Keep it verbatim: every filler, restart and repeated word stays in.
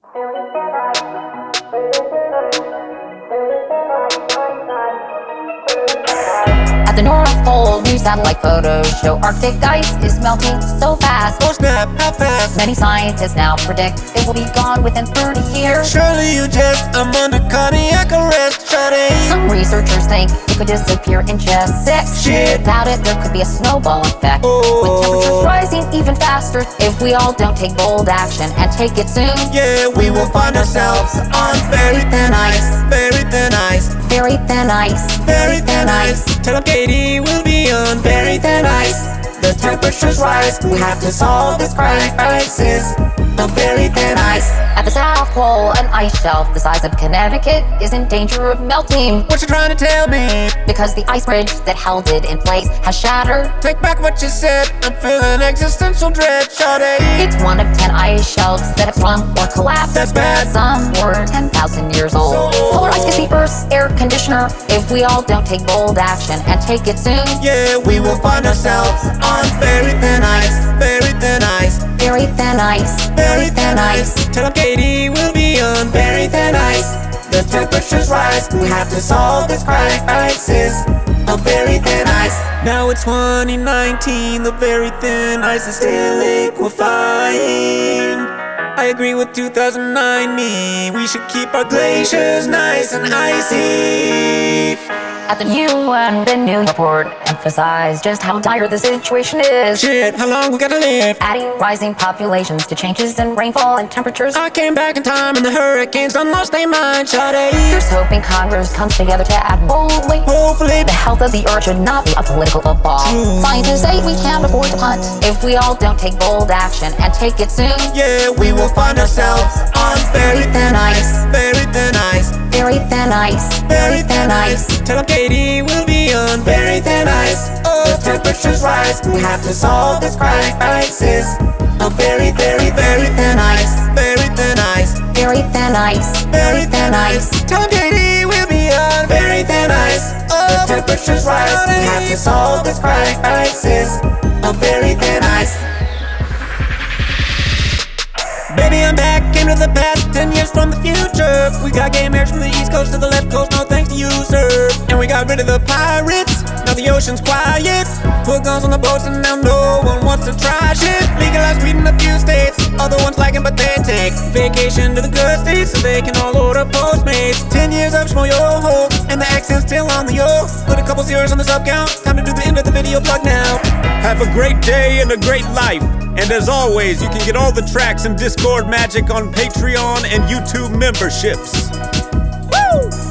At the North Pole, new satellite photos show Arctic ice is melting so fast. Oh snap, how fast? Many scientists now predict it will be gone within thirty years. Surely you jest, I'm under cardiac arrest, shawty. Some researchers think it could disappear in just six. Shit. Without it, there could be a snowball effect, Oh. with temperatures rising even faster if we all don't take bold action and take it soon. Yeah, we will find ourselves on very thin ice, very thin ice, Very thin ice, very thin ice. Tell 'em Katie will be on very thin ice. The temperatures rise, we have to solve this crisis. On very thin ice. At the South Pole, an ice shelf the size of Connecticut is in danger of melting What you trying to tell me? because the ice bridge that held it in place has shattered. Take back what you said, I'm feeling existential dread, shawty. It's one of ten ice shelves that have shrunk or collapsed. That's bad. Some were ten thousand years old. So old. Polar ice is the Earth's air conditioner. If we all don't take bold action and take it soon, Yeah, we will find ourselves on very thin ice, very thin ice, very thin ice, very thin ice. Tell 'em Katie will be on very thin ice. The temperatures rise, we have to solve this crisis. On very thin ice. Now it's twenty nineteen, the very thin ice is still liquefying. I agree with two thousand nine me, we should keep our glaciers nice and icy. At the U N, the new report emphasized just how dire the situation is, Shit, how long we gotta live? adding rising populations to changes in rainfall and temperatures. I came back in time and the hurricanes done lost their mind, shawty. Here's hoping Congress comes together to act boldly. Hopefully, The health of the earth should not be a political football. True. Scientists say we can't afford to punt if we all don't take bold action and take it soon. yeah, we will find ourselves on very thin ice, very thin ice, Very thin ice, very thin ice. Tell 'em Katie will be on very thin ice. Oh, the temperatures rise, we have to solve this crisis. On very, very, very thin ice, very thin ice, very thin ice, very thin ice. Tell 'em Katie will be on very thin ice. Oh, the temperatures rise, we have to solve this crisis. On very thin ice. Baby, I'm back, came to the past, ten years from the future. We got game airs from the east coast to the left coast, no thanks to you, sir. And we got rid of the pirates, now the ocean's quiet. Put guns on the boats and now no one wants to try shit. Legalized weed in a few states, other ones like it but they take vacation to the good states so they can all order Postmates. Ten years of schmo-yo-ho, and the accent's still on the yo. Put a couple zeros on the sub count, time to do the end of the video plug now. Have a great day and a great life. And as always, you can get all the tracks and Discord magic on Patreon and YouTube memberships. Woo!